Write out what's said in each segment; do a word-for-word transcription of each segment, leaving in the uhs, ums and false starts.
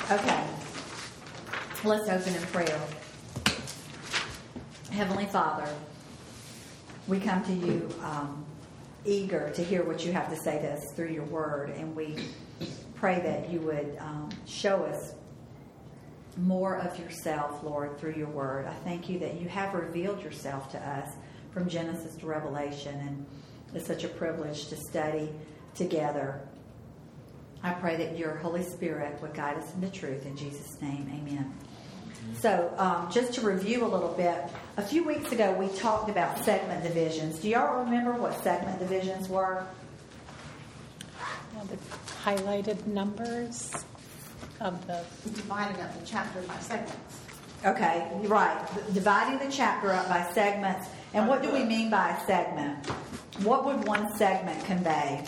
Okay. Let's open in prayer. Heavenly Father, we come to you um, eager to hear what you have to say to us through your word, and we pray that you would um, show us more of yourself, Lord, through your word. I thank you that you have revealed yourself to us from Genesis to Revelation, and it's such a privilege to study together. I pray that your Holy Spirit would guide us into truth. In Jesus' name, amen. So, um, just to review a little bit, a few weeks ago we talked about segment divisions. Do y'all remember what segment divisions were? Yeah, the highlighted numbers of the... Dividing up the chapter by segments. Okay, right. Dividing the chapter up by segments. And what do we mean by a segment? What would one segment convey?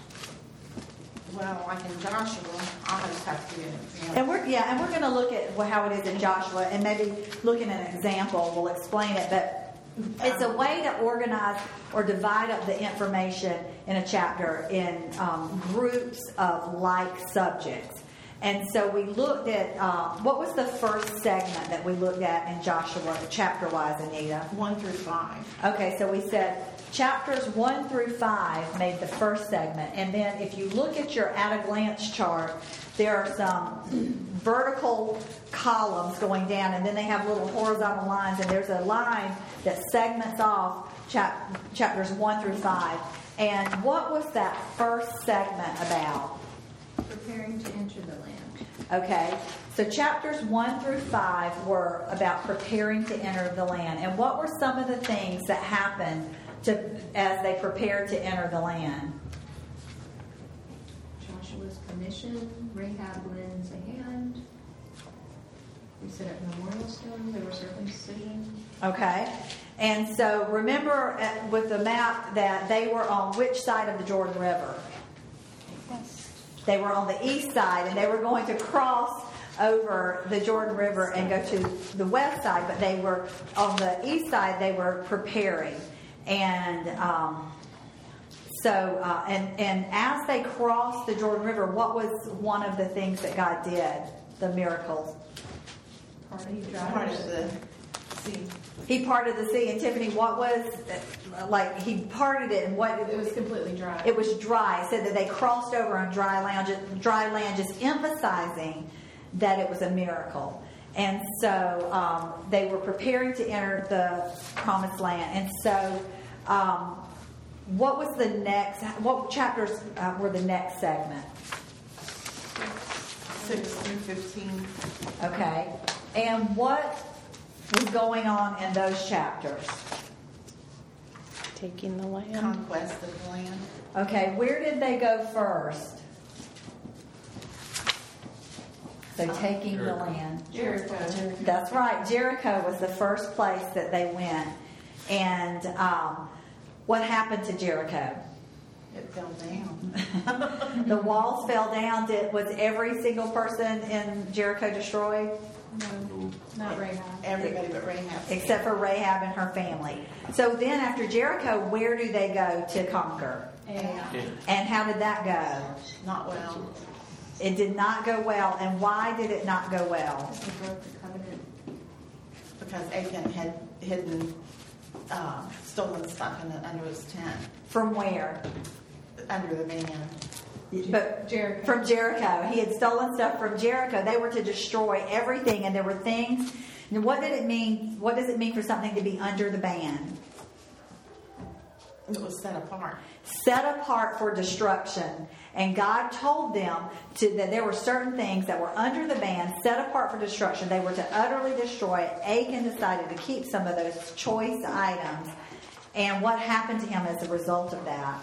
Well, like in Joshua, I'll just have to give an example. And we're yeah, and we're going to look at how it is in Joshua, and maybe looking at an example will explain it. But it's a way to organize or divide up the information in a chapter in um, groups of like subjects. And so we looked at uh, what was the first segment that we looked at in Joshua, chapter-wise, Anita? One through five. Okay, so we said chapters one through five made the first segment. And then if you look at your at-a-glance chart, there are some vertical columns going down, and then they have little horizontal lines, and there's a line that segments off chap- chapters one through five. And what was that first segment about? Preparing to enter the land. Okay, so chapters one through five were about preparing to enter the land. And what were some of the things that happened to as they prepared to enter the land? Joshua's commission, Rahab lends a hand. We set up memorial stones. There were circumcision. Okay, and so remember at, with the map that they were on which side of the Jordan River? Yes. They were on the east side, and they were going to cross over the Jordan River and go to the west side, but they were on the east side. They were preparing, and um, so uh, and and as they crossed the Jordan River, what was one of the things that God did? The miracles. Part of the sea. He parted the sea. And Tiffany, what was like? He parted it, and what? It was completely dry. It was dry. It said that they crossed over on dry land, just, dry land, just emphasizing that it was a miracle. And so um, they were preparing to enter the promised land. And so, um, what was the next? What chapters uh, were the next segment? Six through fifteen. Okay, and what was going on in those chapters? Taking the land. Conquest of the land. Okay, where did they go first? So taking the land. Jericho. That's right. Jericho was the first place that they went. And um, what happened to Jericho? It fell down. The walls fell down. Did, was every single person in Jericho destroyed? No, not Rahab. Everybody but Rahab. Except for Rahab and her family. So then after Jericho, where do they go to conquer? Ai. And how did that go? Not well. It did not go well. And why did it not go well? He broke the covenant. Because Achan had hidden, uh, stolen stuff in the, under his tent. From where? Under the van. But Jericho. From Jericho. He had stolen stuff from Jericho. They were to destroy everything, and there were things. And what did it mean? What does it mean for something to be under the ban? It was set apart. Set apart for destruction. And God told them to, that there were certain things that were under the ban, set apart for destruction. They were to utterly destroy it. Achan decided to keep some of those choice items. And what happened to him as a result of that?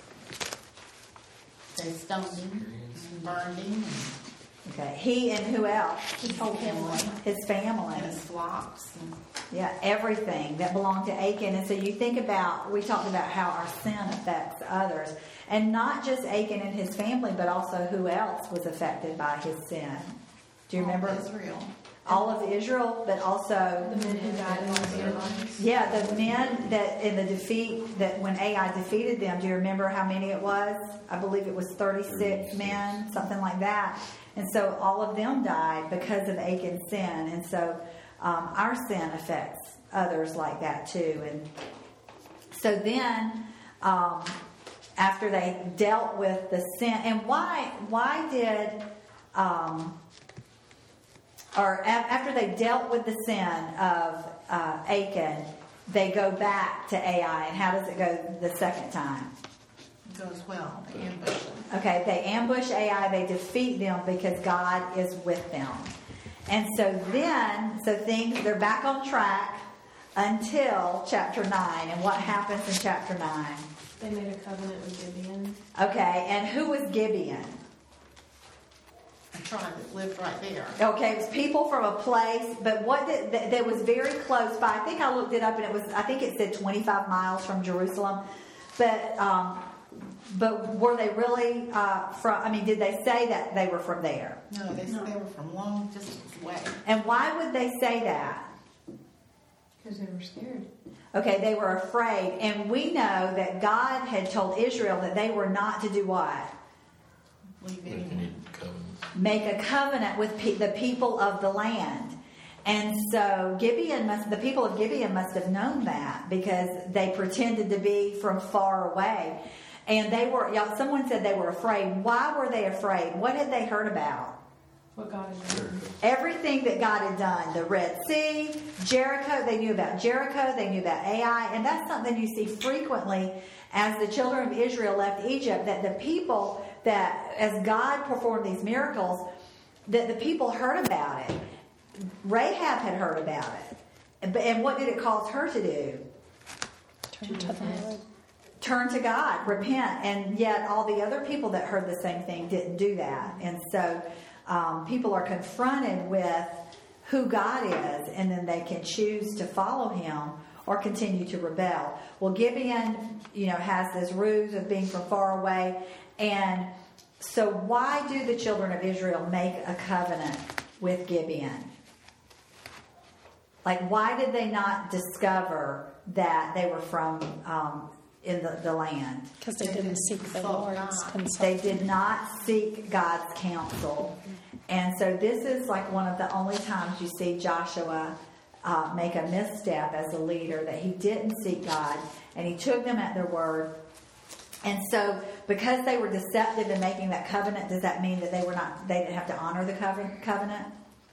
They stoned him and burned him. Okay, he and who else? His whole family. His family. And his flocks. And Yeah, everything that belonged to Achan. And so you think about, we talked about how our sin affects others. And not just Achan and his family, but also who else was affected by his sin. Do you remember? all of Israel. All of Israel, but also... The men who died in the Israelites. Yeah, the men that in the defeat, that when Ai defeated them, do you remember how many it was? I believe it was thirty-six men, something like that. And so all of them died because of Achan's sin. And so um, our sin affects others like that too. And so then, um, after they dealt with the sin, and why why did, um, or a- after they dealt with the sin of uh, Achan, they go back to Ai. And how does it go the second time? It goes well, the ambush. Okay, they ambush Ai, they defeat them because God is with them. And so then, so things, they're back on track until chapter nine. And what happens in chapter nine? They made a covenant with Gibeon. Okay, and who was Gibeon? A tribe that lived right there. Okay, it was people from a place, but what did, that, that was very close by. I think I looked it up and it was, I think it said twenty-five miles from Jerusalem. But, um, but were they really uh, from, I mean, did they say that they were from there? No, they said they were from long distance away. And why would they say that? Because they were scared. Okay, they were afraid. And we know that God had told Israel that they were not to do what? Leave Make it. any covenants. Make a covenant with pe- the people of the land. And so Gibeon must, the people of Gibeon must have known that because they pretended to be from far away. And they were, y'all, someone said they were afraid. Why were they afraid? What had they heard about? What God has done. Everything that God had done, the Red Sea, Jericho, they knew about Jericho, they knew about Ai, and that's something you see frequently as the children of Israel left Egypt, that the people, that as God performed these miracles, that the people heard about it. Rahab had heard about it. And and what did it cause her to do? Turn to the Lord. Turn to God, repent, and yet all the other people that heard the same thing didn't do that. And so um, people are confronted with who God is, and then they can choose to follow Him or continue to rebel. Well, Gibeon, you know, has this ruse of being from far away, and so why do the children of Israel make a covenant with Gibeon? Like, why did they not discover that they were from um, in the, the land? Because they They didn't didn't seek the consult Lord's God. consult. They did not seek God's counsel. And so this is like one of the only times you see Joshua uh, make a misstep as a leader, that he didn't seek God and he took them at their word. And so because they were deceptive in making that covenant, does that mean that they were not, they didn't have to honor the covenant? covenant?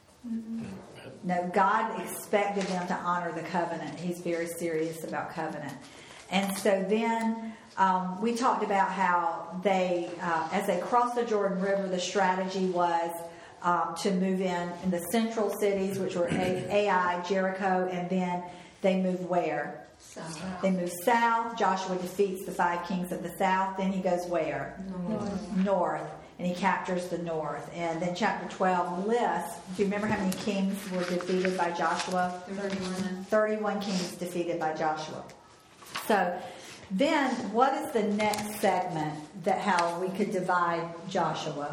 No, God expected them to honor the covenant. He's very serious about covenant. And so then um, we talked about how they, uh, as they crossed the Jordan River, the strategy was um, to move in in the central cities, which were Ai, Jericho, and then they moved where? South. They moved south. Joshua defeats the five kings of the south. Then he goes where? North. North. And he captures the north. And then chapter twelve lists, do you remember how many kings were defeated by Joshua? thirty-one. thirty-one kings defeated by Joshua. So then what is the next segment that how we could divide Joshua?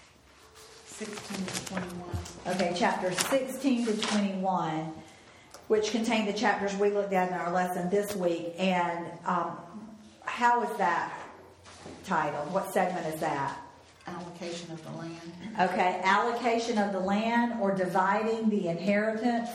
sixteen to twenty-one. Okay, chapters sixteen to twenty-one, which contain the chapters we looked at in our lesson this week. And um, how is that titled? What segment is that? Allocation of the land. Okay, allocation of the land or dividing the inheritance.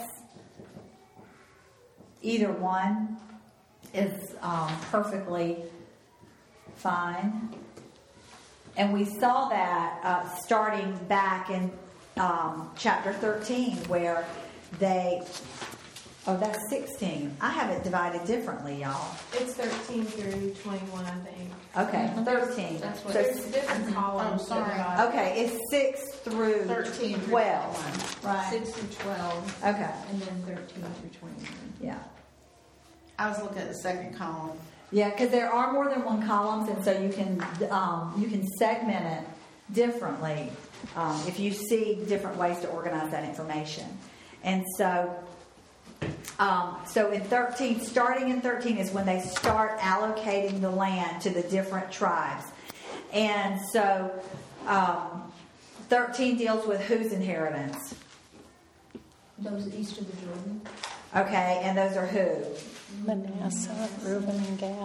Either one is um, perfectly fine. And we saw that uh, starting back in um, chapter thirteen, where they, oh, that's sixteen. I have it divided differently, y'all. It's thirteen through twenty-one, I think. Okay, thirteen. That's what- So, There's different columns. Oh, sorry. that God- okay, it's six through thirteen through twelve. twenty-one. Right. Six through twelve, Okay, and then thirteen through twenty-one. yeah. I was looking at the second column. Yeah, because there are more than one columns, and so you can um, you can segment it differently um, if you see different ways to organize that information. And so, um, so in thirteen, starting in thirteen is when they start allocating the land to the different tribes. And so, um, thirteen deals with whose inheritance? Those east of the Jordan. Okay, and those are who? Manasseh, Reuben, and Gad.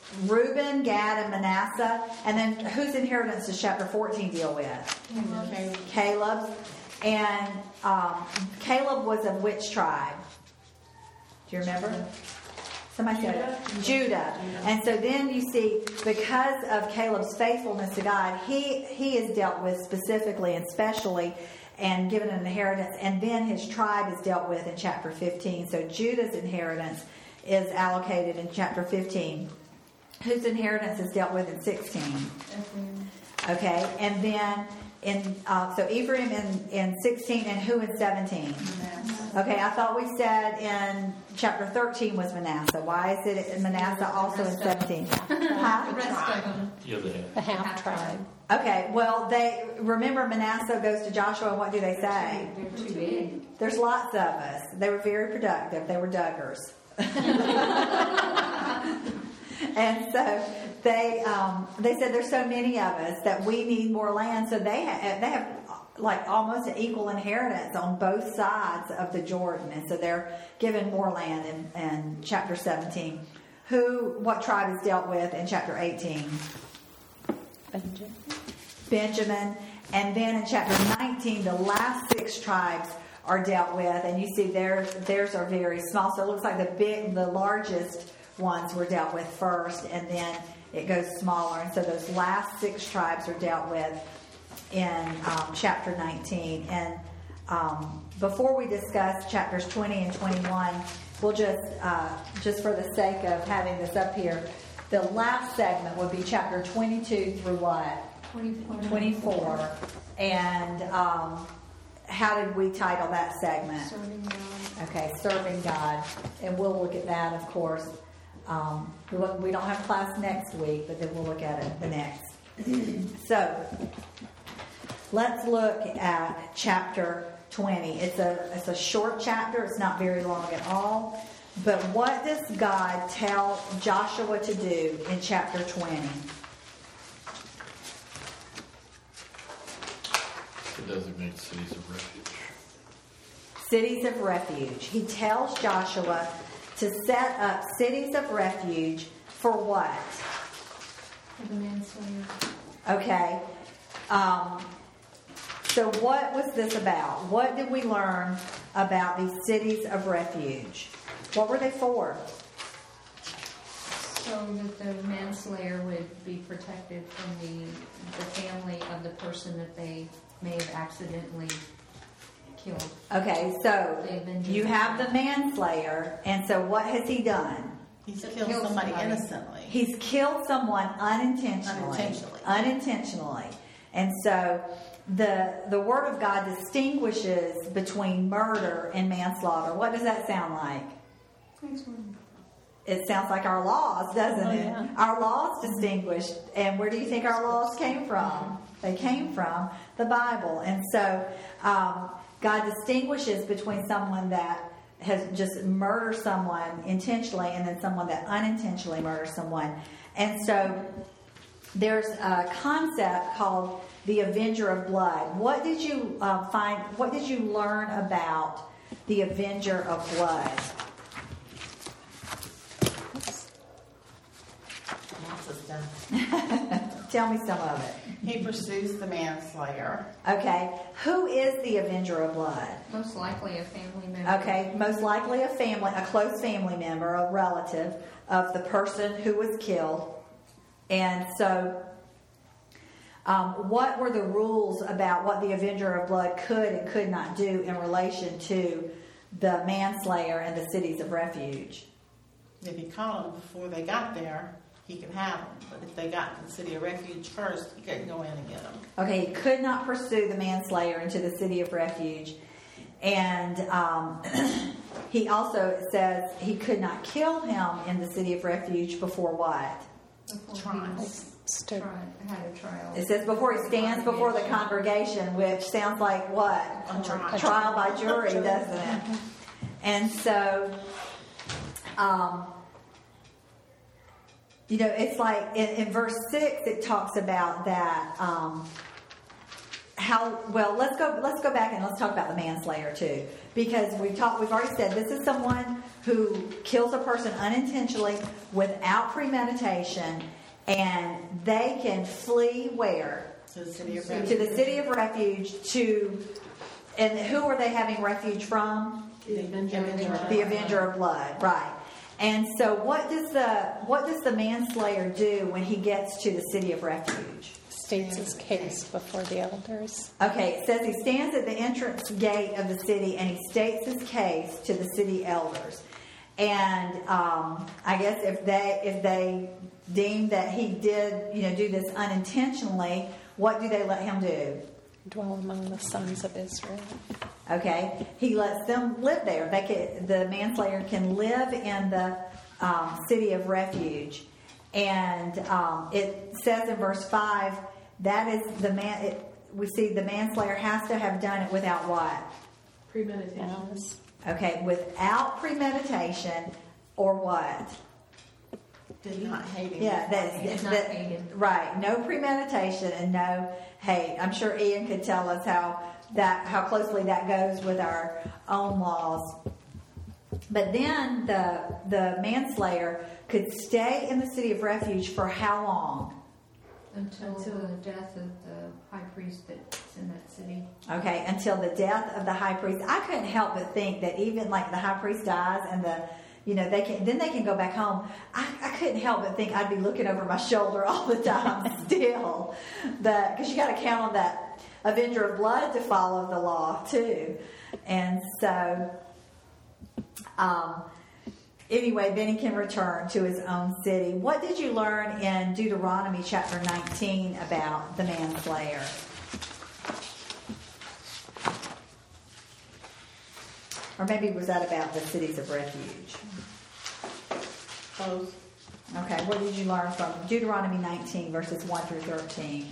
Reuben, Gad, and Manasseh. And then whose inheritance does chapter fourteen deal with? Okay. Caleb's. And um, Caleb was of which tribe? Do you remember? Somebody said it. Judah. And so then you see, because of Caleb's faithfulness to God, he, he is dealt with specifically and specially and given an inheritance. And then his tribe is dealt with in chapter fifteen. So Judah's inheritance is allocated in chapter fifteen. Whose inheritance is dealt with in sixteen? Okay. And then in uh, so Ephraim in, in sixteen, and who in seventeen? Okay, I thought we said in chapter thirteen was Manasseh. Why is it in Manasseh also in seventeen? Huh? The rest of them. Yeah, the half tribe. Okay, well, they remember Manasseh goes to Joshua, and what do they say? They're too big. There's lots of us. They were very productive. They were Duggars. And so they um, they said there's so many of us that we need more land. So they ha- they have like almost an equal inheritance on both sides of the Jordan, and so they're given more land in, in chapter seventeen. Who, what tribe is dealt with in chapter eighteen? Benjamin. Benjamin. And then in chapter nineteen, the last six tribes are dealt with, and you see theirs theirs are very small. So it looks like the big, the largest ones were dealt with first, and then it goes smaller. And so those last six tribes are dealt with in um, chapter nineteen. And um, before we discuss chapters twenty and twenty-one, we'll just, uh, just for the sake of having this up here, the last segment would be chapter twenty-two through what? twenty-four. twenty-four. And um, how did we title that segment? Serving God. Okay, serving God. And we'll look at that, of course. Um, we won't- we don't have class next week, but then we'll look at it the next. So, let's look at chapter twenty. It's a it's a short chapter. It's not very long at all. But what does God tell Joshua to do in chapter twenty? To designate cities of refuge. Cities of refuge. He tells Joshua to set up cities of refuge for what? For the manslayer. Okay. Um, so what was this about? What did we learn about these cities of refuge? What were they for? So that the manslayer would be protected from the, the family of the person that they may have accidentally killed. Okay, so The avenger. you have the manslayer, and so what has he done? He's To killed kill somebody somebody. innocently. He's killed someone unintentionally. Unintentionally. Unintentionally. And so the the Word of God distinguishes between murder and manslaughter. What does that sound like? Next one. It sounds like our laws, doesn't Oh, it? yeah. Our laws distinguish. And where do you think our laws came from? They came from the Bible. And so um, God distinguishes between someone that has just murdered someone intentionally and then someone that unintentionally murders someone. And so there's a concept called the Avenger of Blood. What did you uh, find? What did you learn about the Avenger of Blood? Lots of stuff. Tell me some of it. He pursues the manslayer. Okay, who is the Avenger of Blood? Most likely a family member. Okay, most likely a family, a close family member, a relative of the person who was killed. And so, um, what were the rules about what the Avenger of Blood could and could not do in relation to the manslayer and the cities of refuge? If he caught them before they got there, he could have them. But if they got to the city of refuge first, he couldn't go in and get them. Okay, he could not pursue the manslayer into the city of refuge. And um, he also says he could not kill him in the city of refuge before what? Before Trial. he Stood. tried, had a trial. It says before he stands before the congregation, which sounds like what? A trial. Trial by jury, doesn't it? And so, um, you know, it's like in, in verse six, it talks about that um, how well? Let's go. Let's go back and let's talk about the manslayer too, because we've talked. We've already said this is someone who kills a person unintentionally without premeditation, and they can flee where? To the city of To refuge. the city of refuge. To and who are they having refuge from? The Avenger. The Avenger of Blood, right? And so, what does the what does the manslayer do when he gets to the city of refuge? States his case before the elders. Okay, it says he stands at the entrance gate of the city and he states his case to the city elders. And um, I guess if they if they deem that he did, you know, do this unintentionally, what do they let him do? Dwell among the sons of Israel. Okay, he lets them live there. They can, the manslayer can live in the um, city of refuge, and um, it says in verse five that is the man. It, we see the manslayer has to have done it without what? Premeditation. Malice. Okay, without premeditation or what? Did not hate him. Yeah, that, Did not that hate him. right. No premeditation and no hate. I'm sure Ian could tell us how that how closely that goes with our own laws. But then the the manslayer could stay in the city of refuge for how long? Until, Until- the death of the high priest that's in that city. Okay, until the death of the high priest. I couldn't help but think that even like the high priest dies and the you know they can then they can go back home. I, I couldn't help but think I'd be looking over my shoulder all the time still, but because you got to count on that Avenger of Blood to follow the law too, and so um, anyway, then he can return to his own city. What did you learn in Deuteronomy chapter nineteen about the manslayer? Or maybe was that about the cities of refuge? Both. Okay, what did you learn from Deuteronomy nineteen, verses one through thirteen?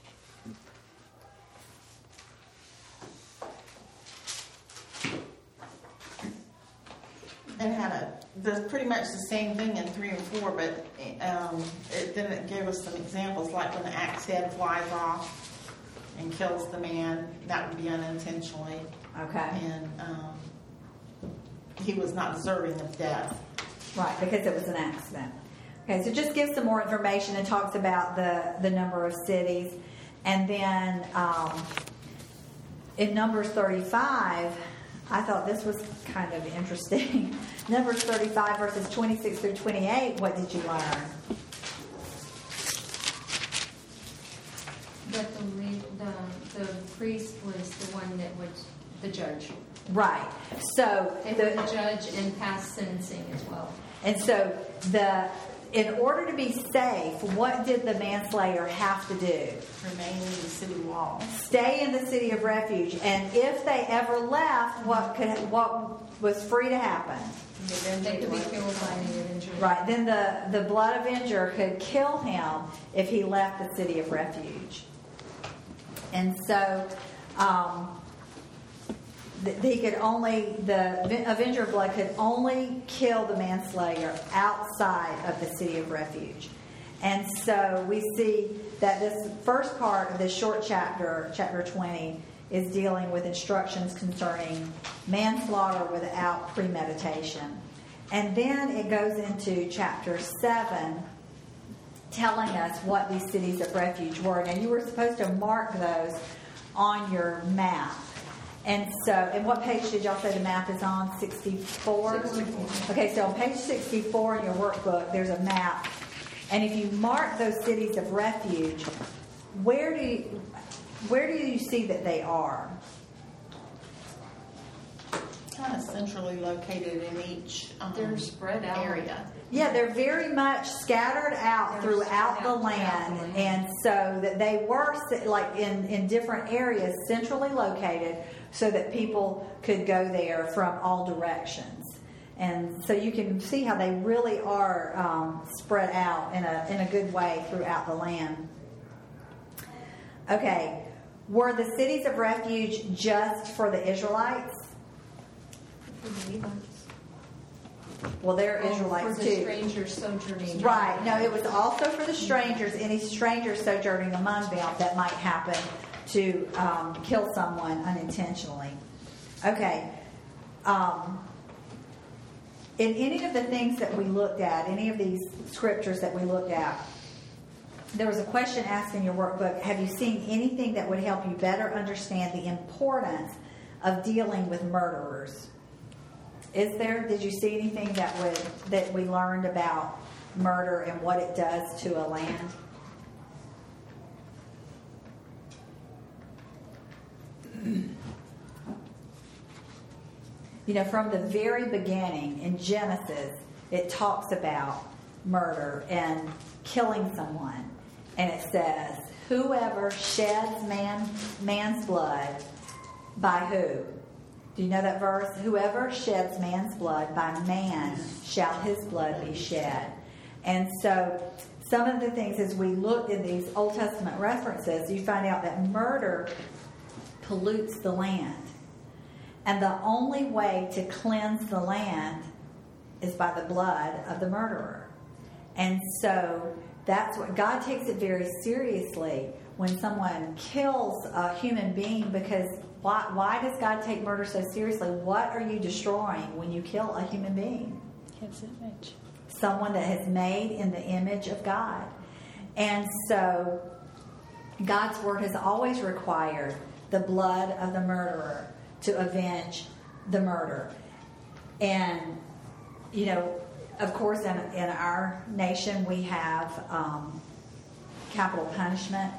It had a, the, pretty much the same thing in three and four, but um, it, then it gave us some examples, like when the axe head flies off and kills the man, that would be unintentionally. Okay, And um, he was not deserving of death. right, because it was an accident. Okay, so just give some more information and talks about the, the number of cities. And then um, in Numbers thirty-five, I thought this was kind of interesting. Numbers thirty-five, verses twenty-six through twenty-eight, what did you learn? That the, lead- the, the priest was the one that was the judge. Right. So They were the the, judge and past sentencing as well. and so the in order to be safe, what did the manslayer have to do? Remain in the city walls. Stay in the city of refuge, and if they ever left, what could what was free to happen? They could be killed by the avenger. Right. Then the the blood avenger could kill him if he left the city of refuge, and so. Um, He could only, the Avenger of Blood could only kill the manslayer outside of the city of refuge. And so we see that this first part of this short chapter, chapter twenty, is dealing with instructions concerning manslaughter without premeditation. And then it goes into chapter seven, telling us what these cities of refuge were. Now, you were supposed to mark those on your map. And so, and what page did y'all say the map is on? sixty-four? sixty-four. Okay, so on page sixty-four in your workbook, there's a map. And if you mark those cities of refuge, where do you, where do you see that they are? Kind of centrally located in each um, They're spread out. area. Yeah, they're very much scattered out They're throughout spread the out throughout land, the land. and so that they were si- like in, in different areas, centrally located, so that people could go there from all directions. And so you can see how they really are um, spread out in a in a good way throughout the land. Okay, were the cities of refuge just for the Israelites? Well, they're Oh, Israelites for the too. strangers sojourning. Right. No, it was also for the strangers, any strangers sojourning among them that might happen to um, kill someone unintentionally. Okay. Um, in any of the things that we looked at, any of these scriptures that we looked at, there was a question asked in your workbook, have you seen anything that would help you better understand the importance of dealing with murderers? Is there, did you see anything that would that we learned about murder and what it does to a land? You know, from the very beginning in Genesis, it talks about murder and killing someone. And it says, whoever sheds man, man's blood, by who? Do you know that verse? Whoever sheds man's blood, by man shall his blood be shed. And so some of the things as we look in these Old Testament references, you find out that murder pollutes the land. And the only way to cleanse the land is by the blood of the murderer. And so that's what God takes it very seriously when someone kills a human being, because why, why does God take murder so seriously? What are you destroying when you kill a human being? His image. Someone that has made in the image of God. And so God's word has always required the blood of the murderer to avenge the murder. And, you know, of course, in, in our nation, we have um, capital punishment.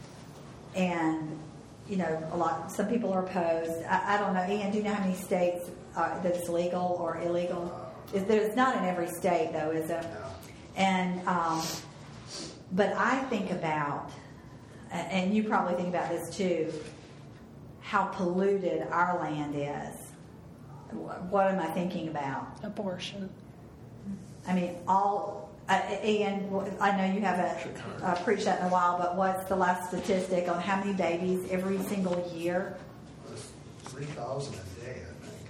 And, you know, a lot. Some people are opposed. I, I don't know. Ian, do you know how many states uh, that it's legal or illegal? Is there, it's not in every state, though, is it? No. And, um, but I think about, and you probably think about this too, how polluted our land is. What am I thinking about? Abortion. I mean, all, uh, Ian, I know you haven't uh, preached that in a while, but what's the last statistic on how many babies every single year? three thousand a day, I think.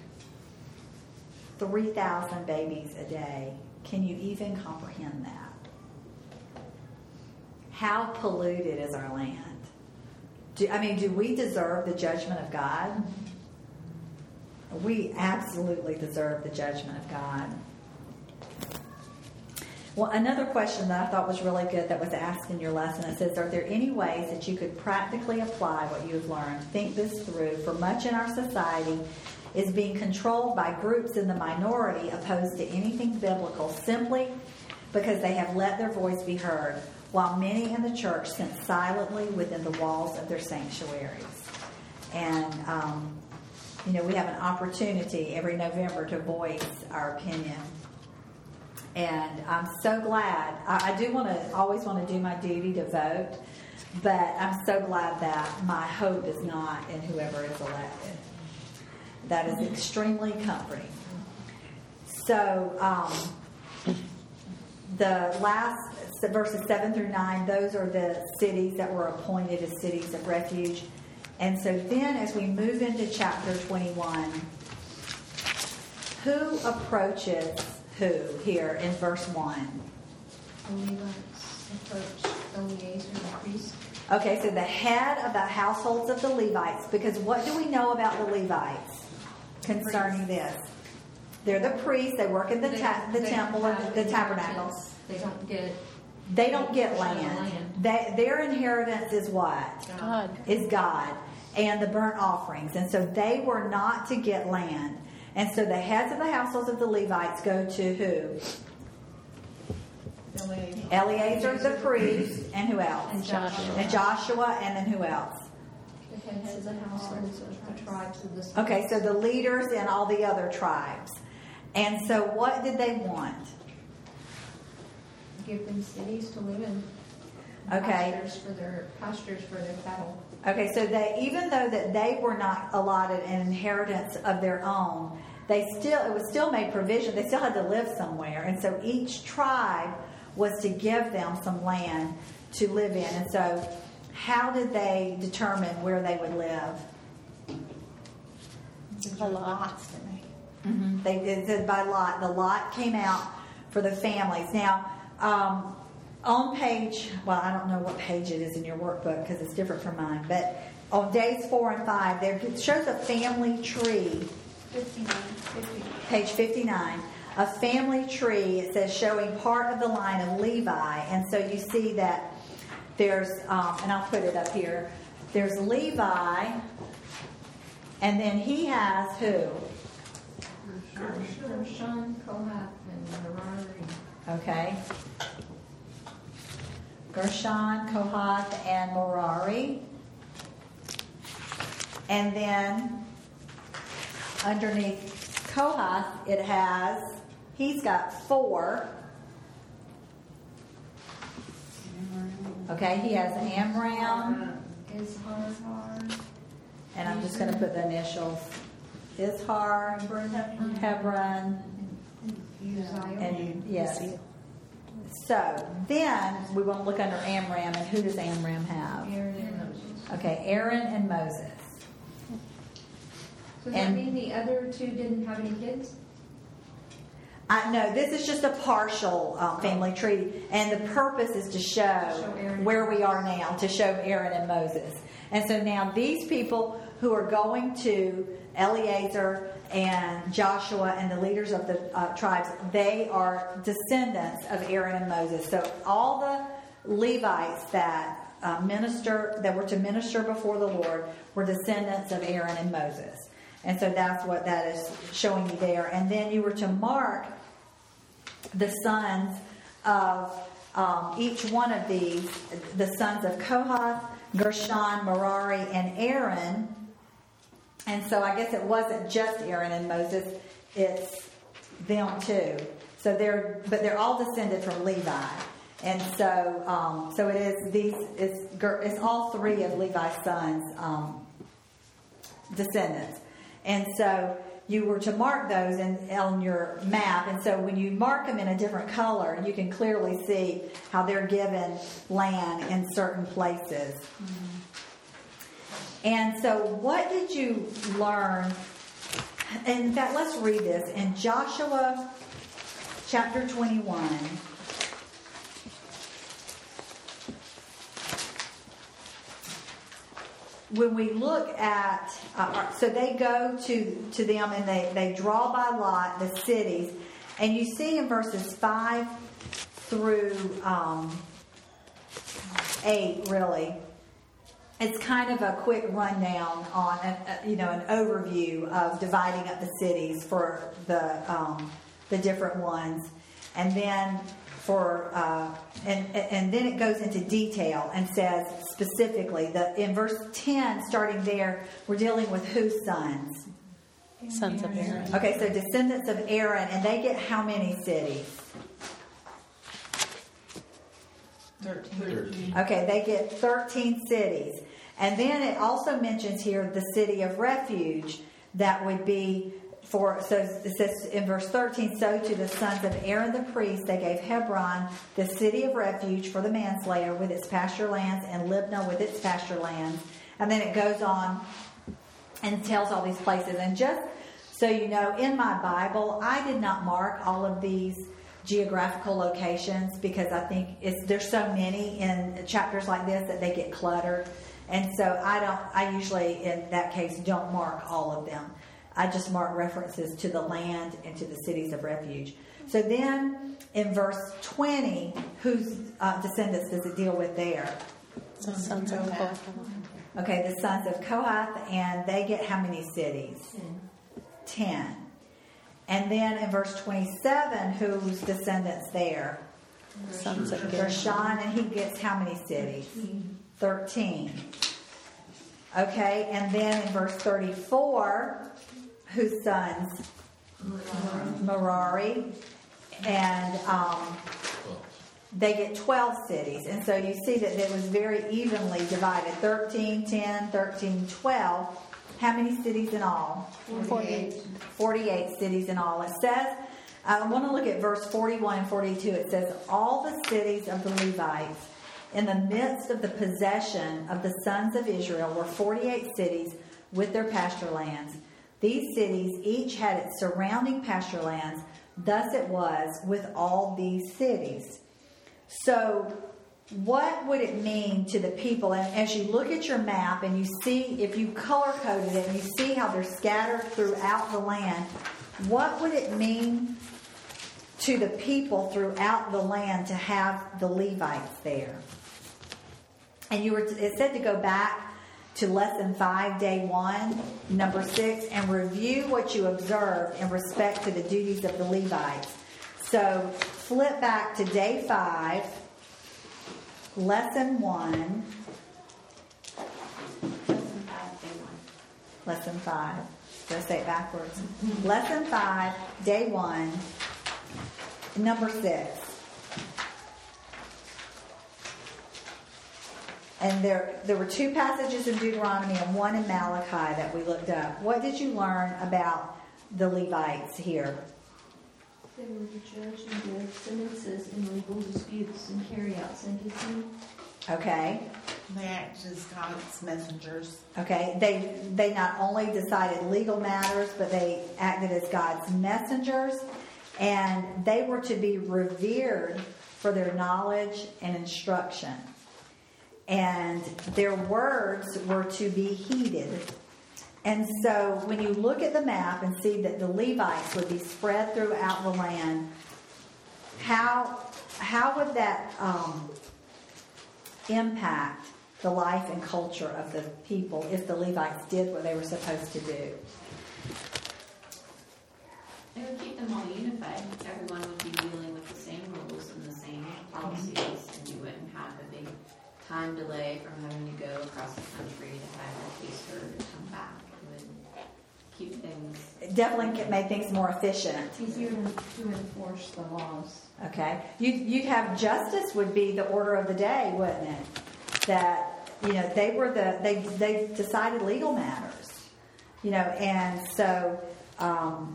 three thousand babies a day. Can you even comprehend that? How polluted is our land? Do, I mean, do we deserve the judgment of God? We absolutely deserve the judgment of God. Well, another question that I thought was really good that was asked in your lesson, it says, are there any ways that you could practically apply what you've learned? Think this through. For much in our society is being controlled by groups in the minority opposed to anything biblical simply because they have let their voice be heard, while many in the church sit silently within the walls of their sanctuaries. And, um, you know, we have an opportunity every November to voice our opinion. And I'm so glad. I, I do want to, always want to do my duty to vote, but I'm so glad that my hope is not in whoever is elected. That is extremely comforting. So, um, the last verses seven through nine, those are the cities that were appointed as cities of refuge. And so then as we move into chapter twenty-one, who approaches who here in verse one? The Levites approach Eleazar the priest. Okay, so the head of the households of the Levites, because what do we know about the Levites concerning this? They're the priests. They work in the ta- the They temple or have the, the tabernacle. inheritance. They don't get. They don't get portion of land. land. They, their inheritance is what? God. Is God and the burnt offerings. And so they were not to get land. And so the heads of the households of the Levites go to who? Eleazar. Eleazar the priest, and who else? And Joshua. And Joshua, and then who else? The heads of the households of the tribes of the. Okay, so the leaders and all the other tribes. And so what did they want? Give them cities to live in. Okay. Pastures for their pastures for their cattle. Okay, so they, even though that they were not allotted an inheritance of their own, they still, it was still made provision. They still had to live somewhere. And so each tribe was to give them some land to live in. And so how did they determine where they would live? A lot. Lots to me. Mm-hmm. They did it by lot. The lot came out for the families. Now, um, on page, well, I don't know what page it is in your workbook because it's different from mine, but on days four and five, there it shows a family tree. Fifty-nine, fifty. Page fifty-nine, a family tree, it says showing part of the line of Levi. And so you see that there's, um, and I'll put it up here, there's Levi, and then he has who? Gershon, Kohath, and Merari. Okay. Gershon, Kohath, and Merari. And then underneath Kohath, it has, he's got four. Okay, he has Amram, Izhar, and I'm just going to put the initials. Ishar, Hebron, Uzziah. and yes. So then we want to look under Amram, and who does Amram have? Aaron and Moses. Okay, Aaron and Moses. So does that And- mean the other two didn't have any kids? I know this is just a partial um, family tree, and the purpose is to show, Show Aaron. where we are now, to show Aaron and Moses. And so now these people who are going to Eleazar and Joshua and the leaders of the uh, tribes, they are descendants of Aaron and Moses. So all the Levites that uh, minister, that were to minister before the Lord, were descendants of Aaron and Moses. And so that's what that is showing you there. And then you were to mark the sons of um, each one of these, the sons of Kohath, Gershon, Merari, and Aaron. And so I guess it wasn't just Aaron and Moses, it's them too. So they're, but they're all descended from Levi. And so, um, so it is these, it's, it's all three of Levi's sons' um, descendants. And so you were to mark those in, on your map. And so when you mark them in a different color, you can clearly see how they're given land in certain places. Mm-hmm. And so what did you learn? In fact, let's read this. In Joshua chapter twenty-one, when we look at, uh, so they go to, to them and they, they draw by lot the cities. And you see in verses five through um, eight, really, it's kind of a quick rundown on, a, a, you know, an overview of dividing up the cities for the um, the different ones. And then for uh, and and then it goes into detail and says specifically that in verse ten, starting there, we're dealing with whose sons? Sons of Aaron. Okay, so descendants of Aaron, and they get how many cities? Thirteen. Okay, they get thirteen cities. And then it also mentions here the city of refuge that would be for, so it says in verse thirteen, so to the sons of Aaron the priest they gave Hebron, the city of refuge for the manslayer with its pasture lands, and Libnah with its pasture lands. And then it goes on and tells all these places. And just so you know, in my Bible, I did not mark all of these geographical locations because I think it's, there's so many in chapters like this that they get cluttered. And so I don't, I usually in that case don't mark all of them. I just mark references to the land and to the cities of refuge. So then in verse twenty, whose uh, descendants does it deal with there? The sons of Kohath. Okay, the sons of Kohath, and they get how many cities? Ten. And then in verse twenty-seven, whose descendants there? Sons of Gershon. Gershon, and he gets how many cities? Thirteen. Okay, and then in verse thirty-four, whose sons? Merari. And um, they get twelve cities. And so you see that it was very evenly divided. thirteen, ten, thirteen, twelve. How many cities in all? forty-eight. forty-eight cities in all. It says, I want to look at verse forty-one and forty-two. It says, all the cities of the Levites in the midst of the possession of the sons of Israel were forty-eight cities with their pasture lands. These cities each had its surrounding pasture lands. Thus it was with all these cities. So what would it mean to the people? And as you look at your map and you see, if you color coded it and you see how they're scattered throughout the land, what would it mean to the people throughout the land to have the Levites there? And you were, it said to go back to lesson five, day one, number six, and review what you observed in respect to the duties of the Levites. So flip back to day five, lesson one. Lesson five, day one. Lesson five. Did I say it backwards? Lesson five, day one, number six. And there, there were two passages in Deuteronomy and one in Malachi that we looked up. What did you learn about the Levites here? They were to judge and give sentences in legal disputes and carry out sentencing. Okay. They act as God's messengers. Okay. They they not only decided legal matters, but they acted as God's messengers, and they were to be revered for their knowledge and instruction. And their words were to be heeded. And so when you look at the map and see that the Levites would be spread throughout the land, how how would that um, impact the life and culture of the people if the Levites did what they were supposed to do? It would keep them all unified. Everyone would be dealing with the same rules and the same policies, and you wouldn't have a big time delay from having to go across the country to have your case heard and come back. It would keep things... It definitely could make things more efficient. It's easier to to enforce the laws. Okay. You'd, you'd have justice would be the order of the day, wouldn't it? That, you know, they were the, they, they decided legal matters, you know, and so, um,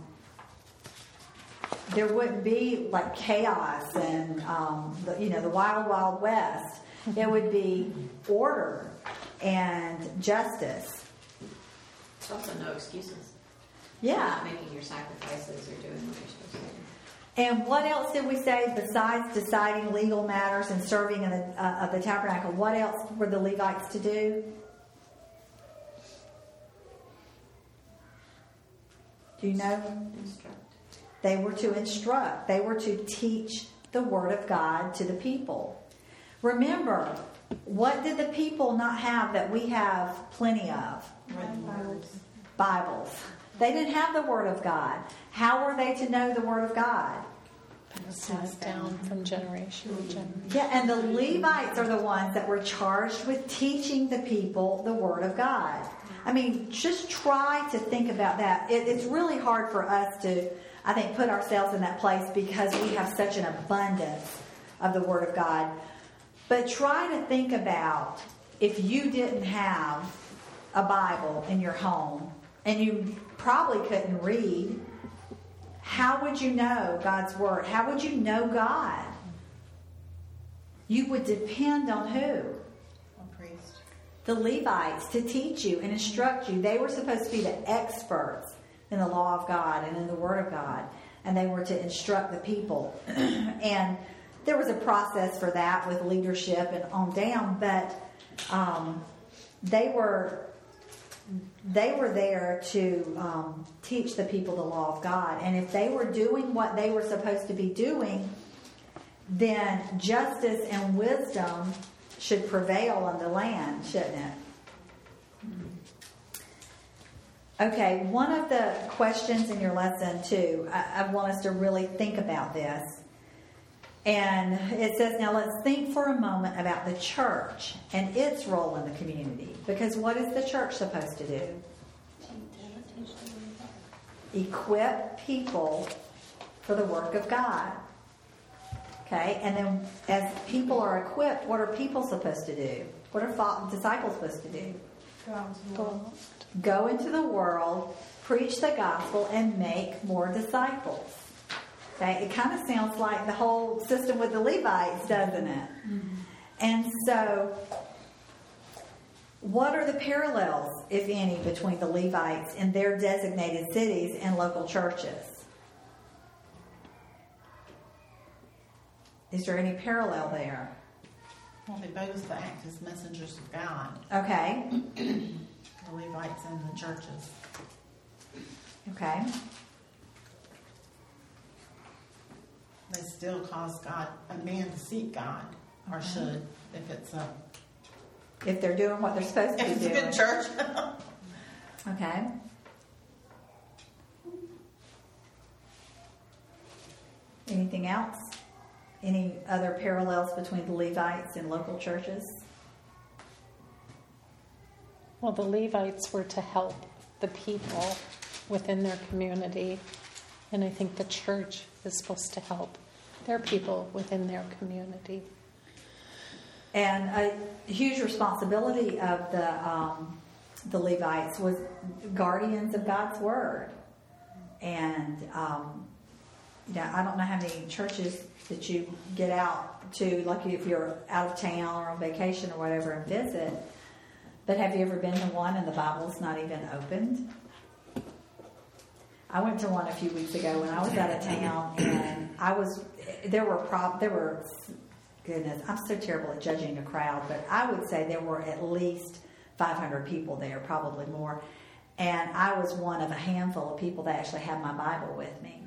there wouldn't be like chaos and, um, the, you know, the wild, wild west. It would be order and justice. There's also no excuses. Yeah. You're not making your sacrifices or doing what you're supposed to do. And what else did we say besides deciding legal matters and serving in the, uh, of the tabernacle? What else were the Levites to do? Do you know? Instruct. They were to instruct. They were to teach the Word of God to the people. Remember, what did the people not have that we have plenty of? Bibles. Bibles. They didn't have the Word of God. How were they to know the Word of God? Passing it down from generation to generation. Yeah, and the Levites are the ones that were charged with teaching the people the Word of God. I mean, just try to think about that. It, it's really hard for us to, I think, put ourselves in that place because we have such an abundance of the Word of God. But try to think about if you didn't have a Bible in your home and you probably couldn't read, how would you know God's Word? How would you know God? You would depend on who? A priest. The Levites to teach you and instruct you. They were supposed to be the experts in the law of God and in the Word of God. And they were to instruct the people. And there was a process for that with leadership and on down, but um, they were they were there to um, teach the people the law of God. And if they were doing what they were supposed to be doing, then justice and wisdom should prevail on the land, shouldn't it? Okay, one of the questions in your lesson, too, I, I want us to really think about this. And it says, now let's think for a moment about the church and its role in the community. Because what is the church supposed to do? Equip people for the work of God. Okay, and then as people are equipped, what are people supposed to do? What are disciples supposed to do? Go. Go into the world, preach the gospel, and make more disciples. Okay, it kind of sounds like the whole system with the Levites, doesn't it? Mm-hmm. And so, what are the parallels, if any, between the Levites and their designated cities and local churches? Is there any parallel there? Well, they both act as messengers of God, Okay, the Levites and the churches. okay. They still cause God, a man to seek God, or should, if it's a, If they're doing what they're supposed to if be it's a doing. good church. Okay. Anything else? Any other parallels between the Levites and local churches? Well, the Levites were to help the people within their community, and I think the church is supposed to help their people within their community. And a huge responsibility of the um, the Levites was guardians of God's word. And um, you know, I don't know how many churches that you get out to, like if you're out of town or on vacation or whatever, and visit. But have you ever been to one and the Bible's not even opened? I went to one a few weeks ago when I was out of town, and I was there were prob there were goodness I'm so terrible at judging a crowd, but I would say there were at least five hundred people there, probably more, and I was one of a handful of people that actually had my Bible with me.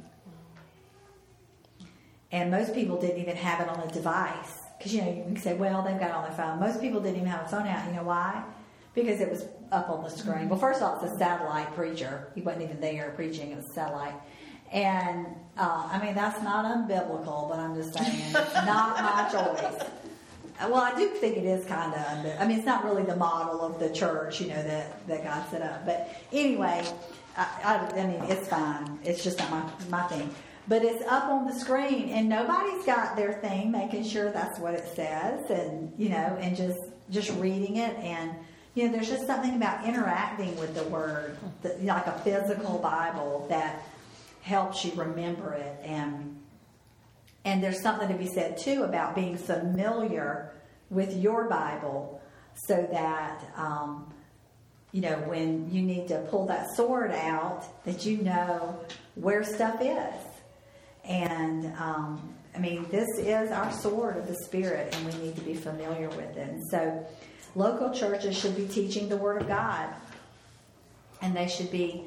And most people didn't even have it on a device, because you know you can say, well, they've got it on their phone. Most people didn't even have a phone out. You know why? Because it was up on the screen. Well, first of all, it's a satellite preacher. He wasn't even there preaching. It was satellite. And, uh, I mean, that's not unbiblical, but I'm just saying, it's not my choice. Well, I do think it is kind of, I mean, it's not really the model of the church, you know, that, that God set up. But anyway, I, I, I mean, it's fine. It's just not my, my thing. But it's up on the screen, and nobody's got their thing, making sure that's what it says, and, you know, and just, just reading it. And, you know, there's just something about interacting with the Word, the, like a physical Bible, that helps you remember it. And and there's something to be said, too, about being familiar with your Bible, so that, um, you know, when you need to pull that sword out, that you know where stuff is. And, um, I mean, this is our sword of the Spirit, and we need to be familiar with it. And so local churches should be teaching the Word of God. And they should be,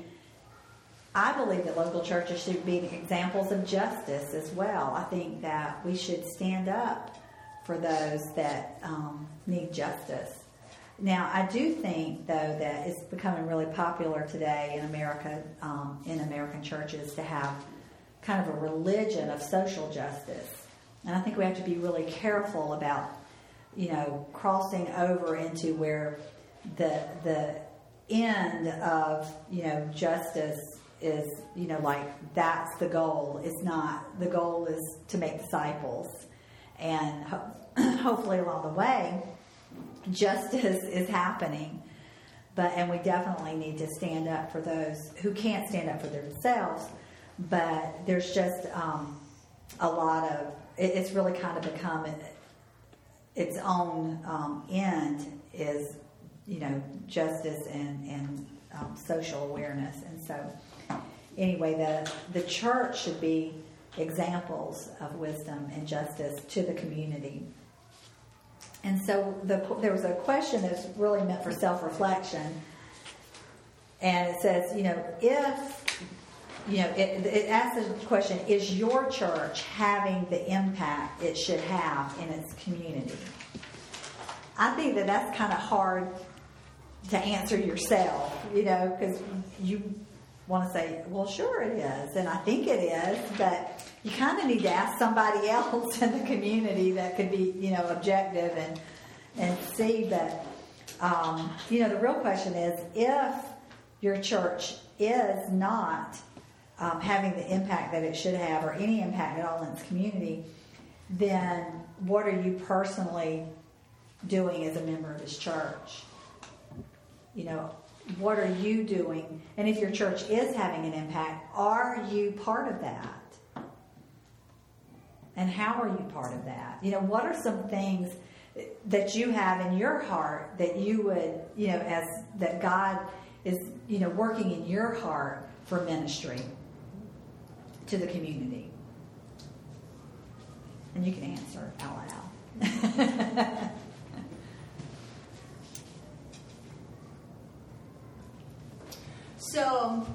I believe that local churches should be examples of justice as well. I think that we should stand up for those that um, need justice. Now, I do think, though, that it's becoming really popular today in America, um, in American churches, to have kind of a religion of social justice. And I think we have to be really careful about, you know, crossing over into where the the end of, you know, justice is, you know, like that's the goal. It's not. The goal is to make disciples. And ho- hopefully along the way, justice is happening. But and we definitely need to stand up for those who can't stand up for themselves. But there's just um, a lot of, it, it's really kind of become its own um, end is, you know, justice and, and um, social awareness. And so anyway, the, the church should be examples of wisdom and justice to the community. And so the, there was a question that's really meant for self-reflection. And it says, you know, if... You know, it, it asks the question, is your church having the impact it should have in its community? I think that that's kind of hard to answer yourself, you know, because you want to say, well, sure it is, and I think it is, but you kind of need to ask somebody else in the community that could be, you know, objective and, and see. But, um, you know, the real question is, if your church is not Um, having the impact that it should have, or any impact at all in its community, then what are you personally doing as a member of this church? You know, what are you doing? And if your church is having an impact, are you part of that? And how are you part of that? You know, what are some things that you have in your heart that you would, you know, as that God is, you know, working in your heart for ministry to the community? And you can answer out loud. So,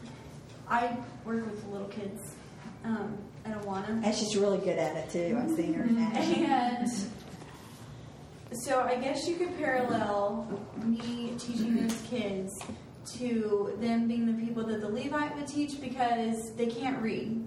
I work with the little kids um, at Awana. And she's really good at it too. I've seen her in action. And so I guess you could parallel me teaching those kids to them being the people that the Levite would teach because they can't read.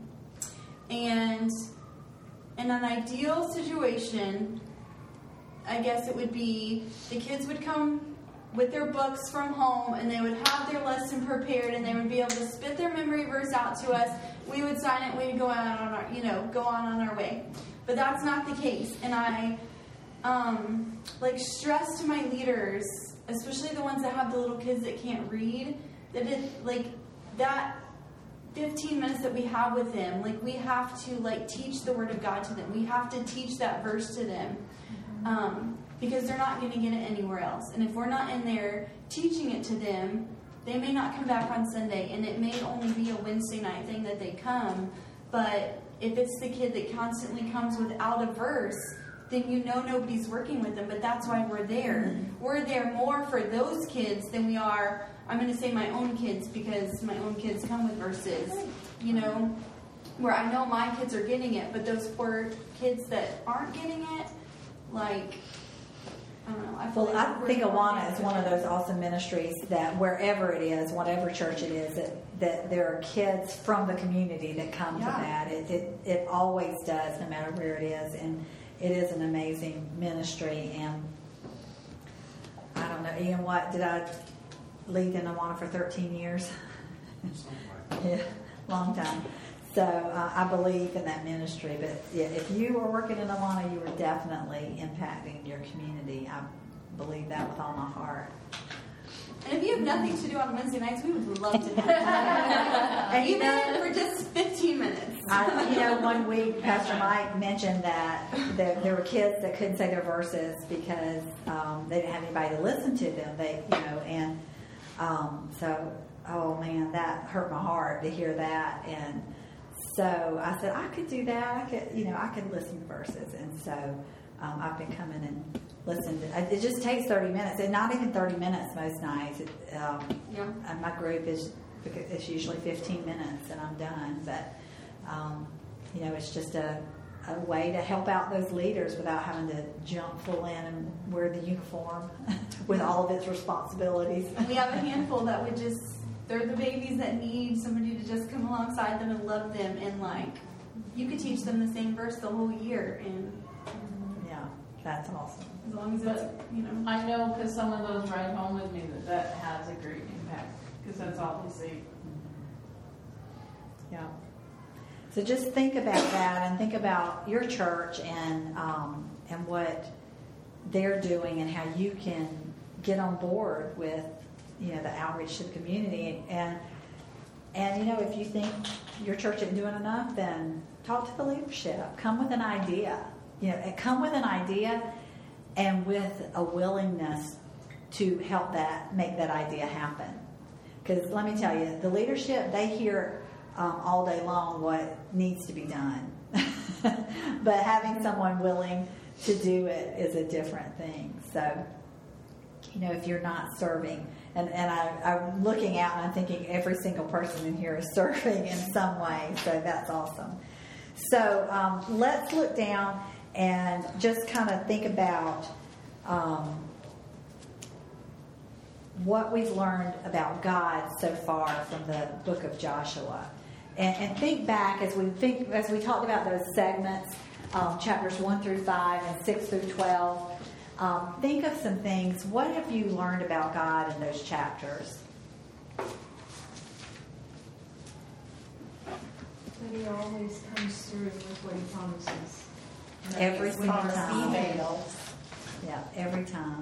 And in an ideal situation, I guess it would be the kids would come with their books from home and they would have their lesson prepared and they would be able to spit their memory verse out to us. We would sign it, we would go out on our, you know, go on on our way. But that's not the case. And I um, like stress to my leaders, especially the ones that have the little kids that can't read, that it like that fifteen minutes that we have with them, like we have to like teach the Word of God to them. We have to teach that verse to them. Um, because they're not going to get it anywhere else. And if we're not in there teaching it to them, they may not come back on Sunday, and it may only be a Wednesday night thing that they come. But if it's the kid that constantly comes without a verse, then you know nobody's working with them. But that's why we're there. We're there more for those kids than we are, I'm going to say my own kids, because my own kids come with verses, you know, where I know my kids are getting it, but those poor kids that aren't getting it, like, I don't know. I feel Well, like I we're think more Awana is there. one of those awesome ministries that wherever it is, whatever church it is, that, that there are kids from the community that come Yeah. to that. It, it it always does, no matter where it is, and it is an amazing ministry. And I don't know, Ian, what did I lead in Awana for thirteen years? Something like that. Yeah, long time. So uh, I believe in that ministry. But yeah, if you were working in Awana, you were definitely impacting your community. I believe that with all my heart. And if you have nothing to do on Wednesday nights, we would love to. And you Even know- for just fifteen minutes. I, you know, one week Pastor Mike mentioned that there, there were kids that couldn't say their verses because um, they didn't have anybody to listen to them. They, you know, and um, so, oh man, that hurt my heart to hear that. And so I said I could do that. I could, you know, I could listen to verses. And so um, I've been coming and listening. To, it just takes thirty minutes, and not even thirty minutes most nights. It, um, Yeah. and my group is it's usually fifteen minutes, and I'm done. But um, you know, it's just a, a way to help out those leaders without having to jump full in and wear the uniform with all of its responsibilities. And we have a handful that would just, they're the babies that need somebody to just come alongside them and love them. And like, you could teach them the same verse the whole year. And Yeah, that's awesome. as long as it's, you know. I know because some of those ride home with me that that has a great impact because that's all they say. Yeah. So just think about that, and think about your church and um, and what they're doing, and how you can get on board with, you know, the outreach to the community. And and you know, if you think your church isn't doing enough, then talk to the leadership. Come with an idea. You know, and come with an idea, and with a willingness to help that make that idea happen. Because let me tell you, the leadership, they hear um, all day long what needs to be done. But having someone willing to do it is a different thing. So, you know, if you're not serving, and, and I, I'm looking out and I'm thinking every single person in here is serving in some way. So that's awesome. So um, let's look down and just kind of think about um, what we've learned about God so far from the book of Joshua, and, and think back as we think as we talked about those segments, um, chapters one through five and six through twelve. Um, think of some things. What have you learned about God in those chapters? That he always comes through with what he promises. Every single Our time. emails. Yeah, every time.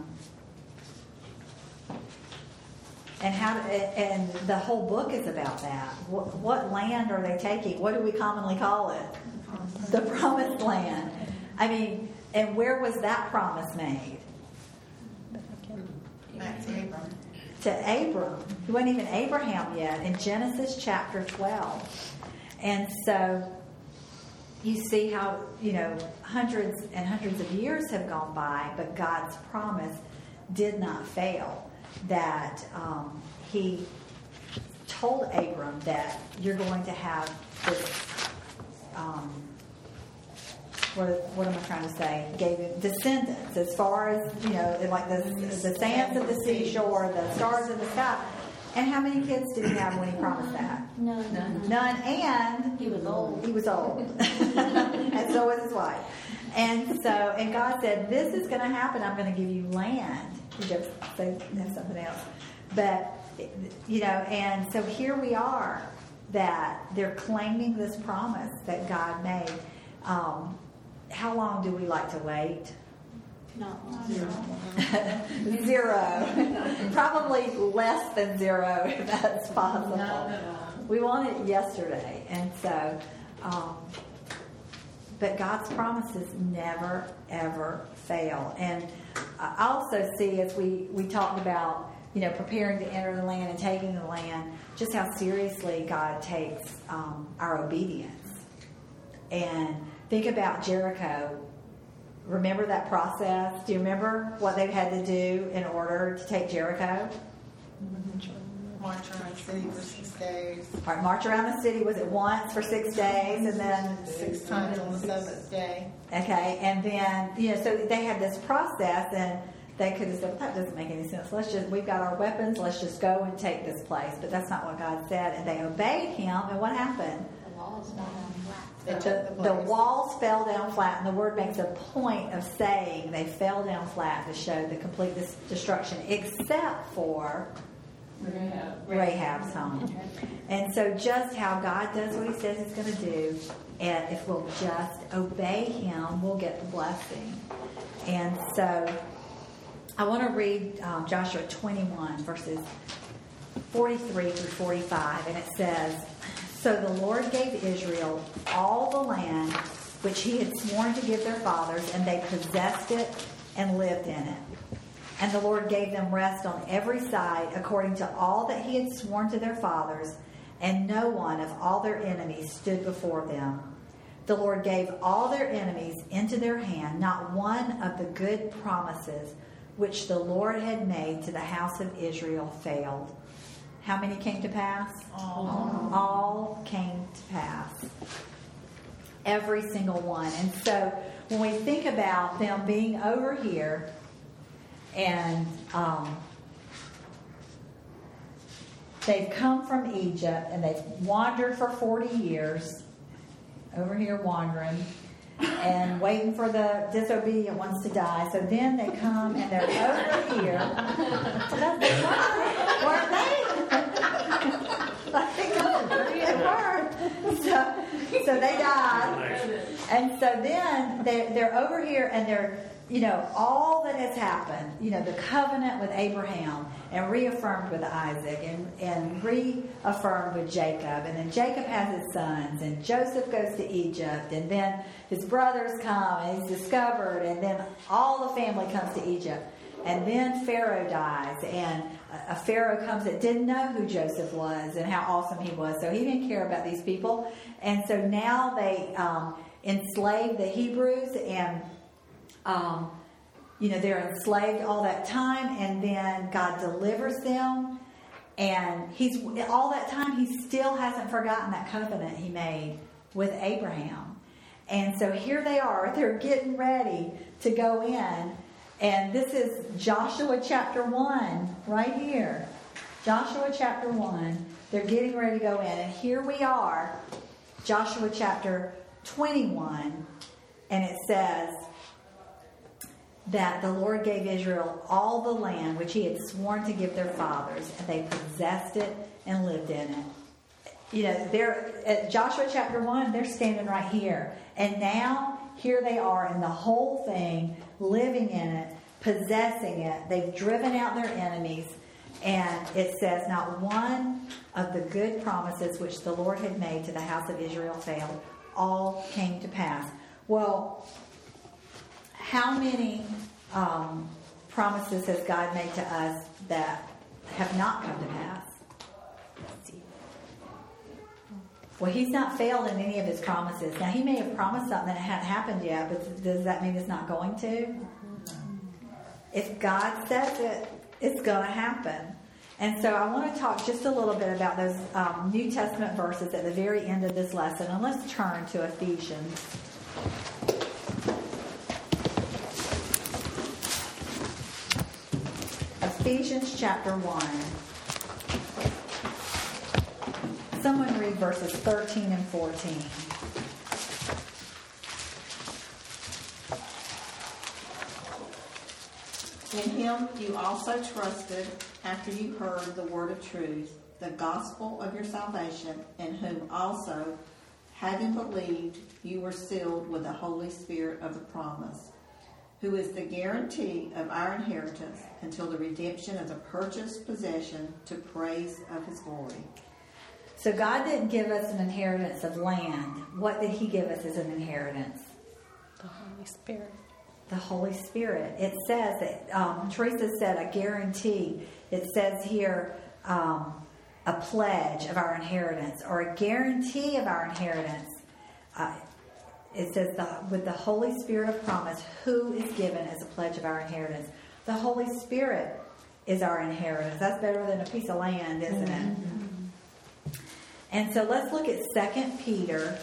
And how? And the whole book is about that. What, what land are they taking? What do we commonly call it? The promised land. I mean, and where was that promise made? That's Abram. To Abram. He wasn't even Abraham yet, in Genesis chapter twelve. And so you see how, you know, hundreds and hundreds of years have gone by, but God's promise did not fail. That um, he told Abram that you're going to have this, um, what, what am I trying to say? Gave him descendants as far as, you know, like the, the sands of the seashore, the stars in the sky. And how many kids did he have when he promised that? None. None. None, and He was old. He was old. And so was his wife. And so, and God said, this is going to happen. I'm going to give you land. You just say that's something else. But, you know, and so here we are, that they're claiming this promise that God made. Um, how long do we like to wait? Not long. Zero. Zero. Probably less than zero, if that's possible. Not at all. We want it yesterday. And so, um, but God's promises never, ever fail. And I also see, as we, we talked about, you know, preparing to enter the land and taking the land, just how seriously God takes um, our obedience. And think about Jericho. Remember that process? Do you remember what they had to do in order to take Jericho? March around the city for six days. All right, march around the city. Was it once for six days, and then Six times on the seventh day. okay, and then you know, so they had this process, and they could have said, well, "That doesn't make any sense. Let's just we've got our weapons. Let's just go and take this place." But that's not what God said, and they obeyed Him. And what happened? The walls fell down flat. They The, took the the place. walls fell down flat, and the word makes a point of saying they fell down flat to show the complete dis- destruction, except for Rahab. Rahab's home. And so just how God does what He says He's going to do, and if we'll just obey Him, we'll get the blessing. And so I want to read um, Joshua twenty-one, verses forty-three through forty-five, and it says, "So the Lord gave Israel all the land which He had sworn to give their fathers, and they possessed it and lived in it. And the Lord gave them rest on every side according to all that He had sworn to their fathers, and no one of all their enemies stood before them. The Lord gave all their enemies into their hand. Not one of the good promises which the Lord had made to the house of Israel failed." How many came to pass? All. All came to pass. Every single one. And so when we think about them being over here, and um, they've come from Egypt, and they've wandered for forty years, over here wandering, and waiting for the disobedient ones to die. So then they come, and they're over here. Weren't they? They were. So, so they died. And so then they, they're over here, and they're, you know, all that has happened, you know, the covenant with Abraham, and reaffirmed with Isaac, and, and reaffirmed with Jacob. And then Jacob has his sons, and Joseph goes to Egypt, and then his brothers come, and he's discovered, and then all the family comes to Egypt. And then Pharaoh dies, and a Pharaoh comes that didn't know who Joseph was and how awesome he was, so he didn't care about these people. And so now they um, enslave the Hebrews, and um, you know, they're enslaved all that time, and then God delivers them, and he's all that time he still hasn't forgotten that covenant He made with Abraham. And so here they are, they're getting ready to go in. And this is Joshua chapter one, right here. Joshua chapter one. They're getting ready to go in. And here we are, Joshua chapter twenty-one. And it says that the Lord gave Israel all the land which He had sworn to give their fathers. And they possessed it and lived in it. You know, they're at Joshua chapter one, they're standing right here. And now, here they are in the whole thing, living in it, possessing it. They've driven out their enemies. And it says, not one of the good promises which the Lord had made to the house of Israel failed. All came to pass. Well, how many um, promises has God made to us that have not come to pass? Well, He's not failed in any of His promises. Now, He may have promised something that hadn't happened yet, but does that mean it's not going to? If God says it, it's going to happen. And so I want to talk just a little bit about those um, New Testament verses at the very end of this lesson. And let's turn to Ephesians. Ephesians chapter one. Someone read verses thirteen and fourteen. In him you also trusted after you heard the word of truth, the gospel of your salvation, in whom also, having believed, you were sealed with the Holy Spirit of the promise, who is the guarantee of our inheritance until the redemption of the purchased possession to praise of his glory. So God didn't give us an inheritance of land. What did he give us as an inheritance? The Holy Spirit. The Holy Spirit. It says that, um, Teresa said a guarantee. It says here um, a pledge of our inheritance or a guarantee of our inheritance. Uh, it says the, with the Holy Spirit of promise, who is given as a pledge of our inheritance. The Holy Spirit is our inheritance. That's better than a piece of land, isn't mm-hmm. it? And so let's look at Second Peter.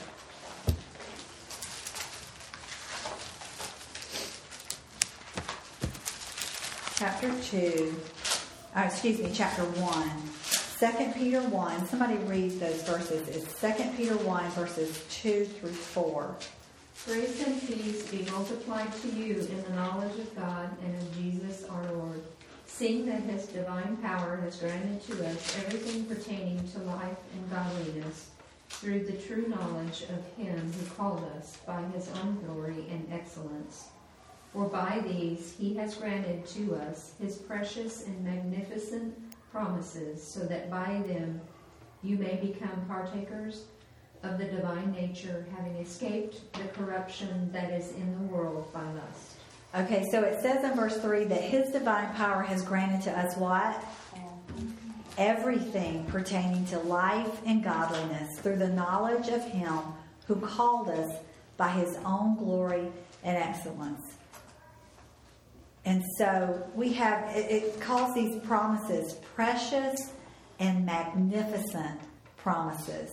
Chapter two, oh, excuse me, chapter one. Second Peter one. Somebody read those verses. It's Second Peter one, verses two through four. Grace and peace be multiplied to you in the knowledge of God and of Jesus our Lord, seeing that his divine power has granted to us everything pertaining to life and godliness, through the true knowledge of him who called us by his own glory and excellence. For by these he has granted to us his precious and magnificent promises, so that by them you may become partakers of the divine nature, having escaped the corruption that is in the world by lust. Okay, so it says in verse three that his divine power has granted to us what? Everything pertaining to life and godliness through the knowledge of him who called us by his own glory and excellence. And so we have, it, it calls these promises precious and magnificent promises.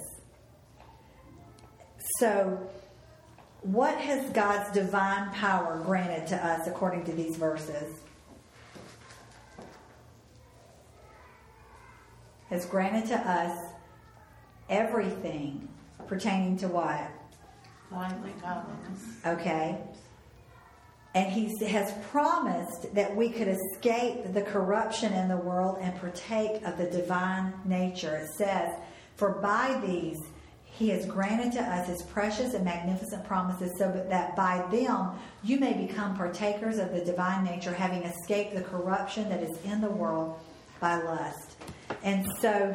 So what has God's divine power granted to us according to these verses? Has granted to us everything pertaining to what? Life and godliness. Okay. And he has promised that we could escape the corruption in the world and partake of the divine nature. It says, for by these he has granted to us his precious and magnificent promises, so that by them you may become partakers of the divine nature, having escaped the corruption that is in the world by lust. And so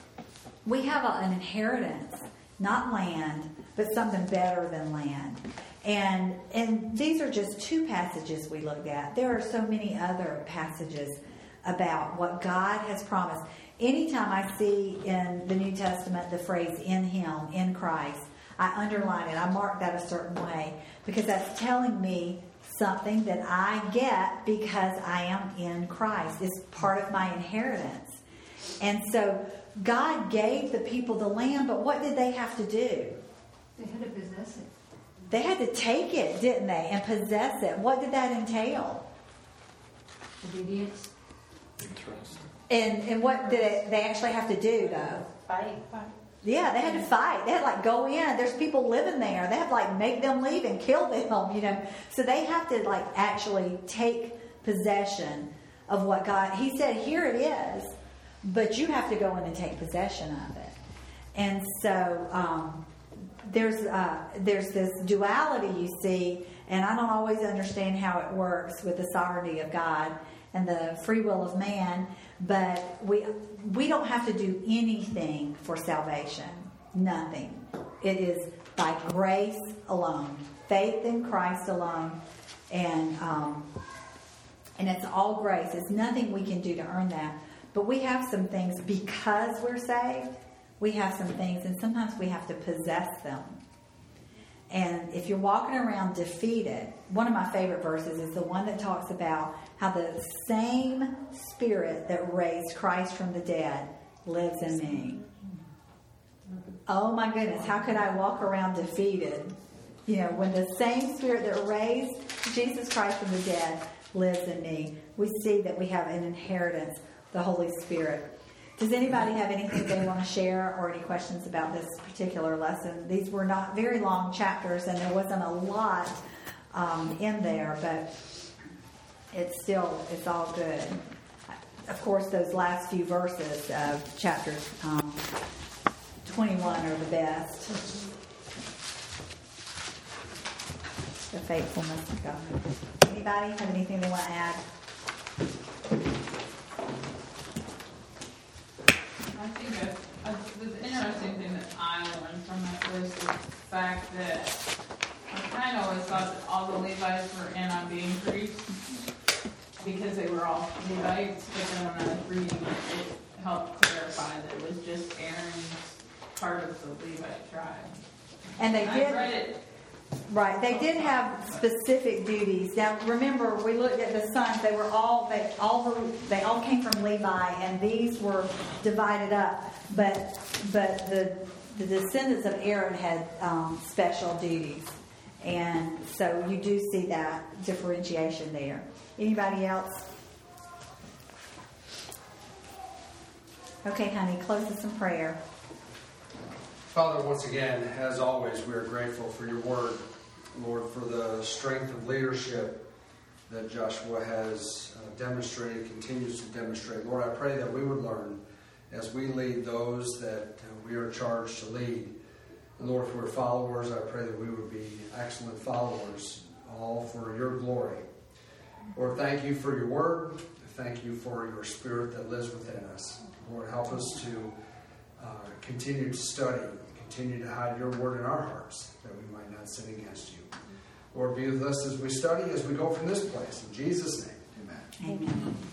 we have an inheritance, not land, but something better than land. And and these are just two passages we looked at. There are so many other passages about what God has promised. Anytime I see in the New Testament the phrase in him, in Christ, I underline it. I mark that a certain way because that's telling me something that I get because I am in Christ. It's part of my inheritance. And so God gave the people the land, but what did they have to do? They had to possess it. They had to take it, didn't they, and possess it. What did that entail? Obedience. Trust. And and what did it, they actually have to do, though? Fight. Fight. Yeah, they had to fight. They had to, like, go in. There's people living there. They have to, like, make them leave and kill them, you know. So they have to, like, actually take possession of what God... He said, here it is, but you have to go in and take possession of it. And so... Um, There's uh, there's this duality you see, and I don't always understand how it works with the sovereignty of God and the free will of man, but we we don't have to do anything for salvation. Nothing. It is by grace alone, faith in Christ alone, and um, and it's all grace. It's nothing we can do to earn that. But we have some things because we're saved. We have some things, and sometimes we have to possess them. And if you're walking around defeated, one of my favorite verses is the one that talks about how the same Spirit that raised Christ from the dead lives in me. Oh my goodness, how could I walk around defeated? You know, when the same Spirit that raised Jesus Christ from the dead lives in me, we see that we have an inheritance, the Holy Spirit. Does anybody have anything they want to share or any questions about this particular lesson? These were not very long chapters, and there wasn't a lot um, in there, but it's still, it's all good. Of course, those last few verses of chapter um, twenty-one are the best. The faithfulness of God. Anybody have anything they want to add? I think that uh, the interesting thing that I learned from it was the fact that I kind of always thought that all the Levites were in on being priests because they were all Levites, but then when I was reading it, it helped clarify that it was just Aaron's part of the Levite tribe. And they And did. I read it. Right, they did have specific duties. Now, remember, we looked at the sons; they were all they all were, they all came from Levi, and these were divided up. But but the the descendants of Aaron had um, special duties, and so you do see that differentiation there. Anybody else? Okay, honey, close us in prayer. Father, once again, as always, we are grateful for your word, Lord, for the strength of leadership that Joshua has uh, demonstrated, continues to demonstrate. Lord, I pray that we would learn as we lead those that uh, we are charged to lead. And Lord, if we're followers, I pray that we would be excellent followers, all for your glory. Lord, thank you for your word. Thank you for your Spirit that lives within us. Lord, help us to uh, continue to study, continue to hide your word in our hearts, that we might not sin against you. Lord, be with us as we study, as we go from this place. In Jesus' name, amen. Amen.